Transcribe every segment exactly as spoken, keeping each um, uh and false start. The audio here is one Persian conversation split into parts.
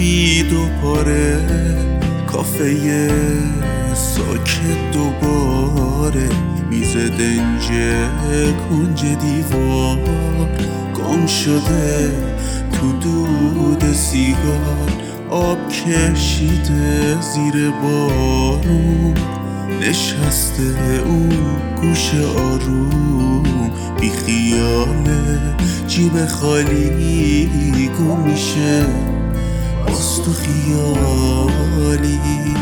سفید و پاره، کافه ساکت دوباره، میز دنج کنج دیوار گم شده تو دود سیگار، آب کشیده زیر بارون، نشسته اون گوش آروم، بی خیاله جیب خالی گم میشه باز تو خیالی.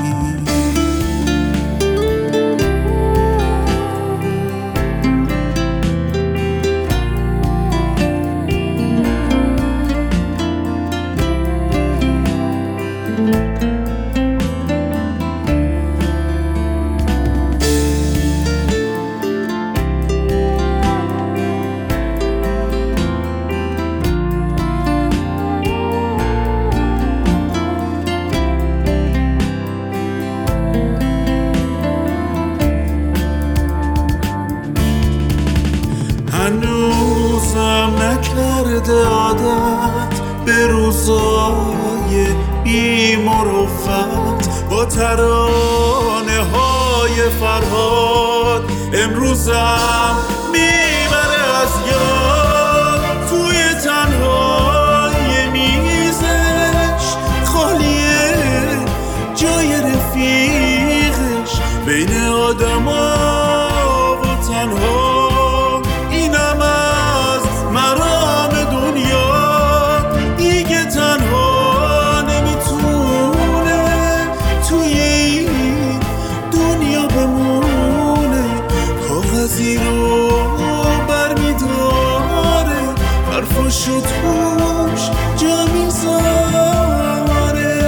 هنوزم نکرده عادت به روزای بی مروت، با ترانه های فرهاد امروزم میبره از یاد، توی تنهای میزش خالیه جای رفیقش، بین آدما و تنها شد خوش جا میذاره،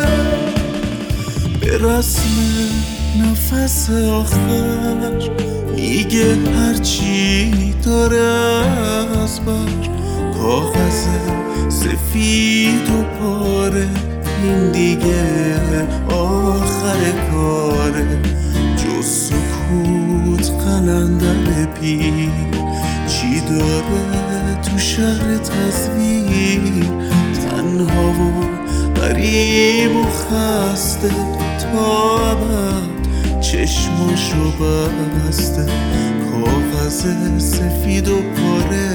به رسم نفس آخر میگه هرچی داره از بر، کاغذ سفید و پاره، این دیگه آخر کاره، جز سکوت قلندر پیر چی داره تو شهر تصویر، تنها و غریب و خسته تا ابد چشماشو بسته، کاغذ سفید و پاره،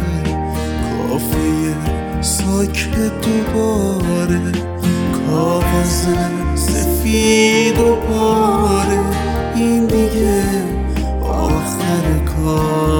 کافه ساکت دوباره، کاغذ سفید و پاره، این دیگه آخر کار.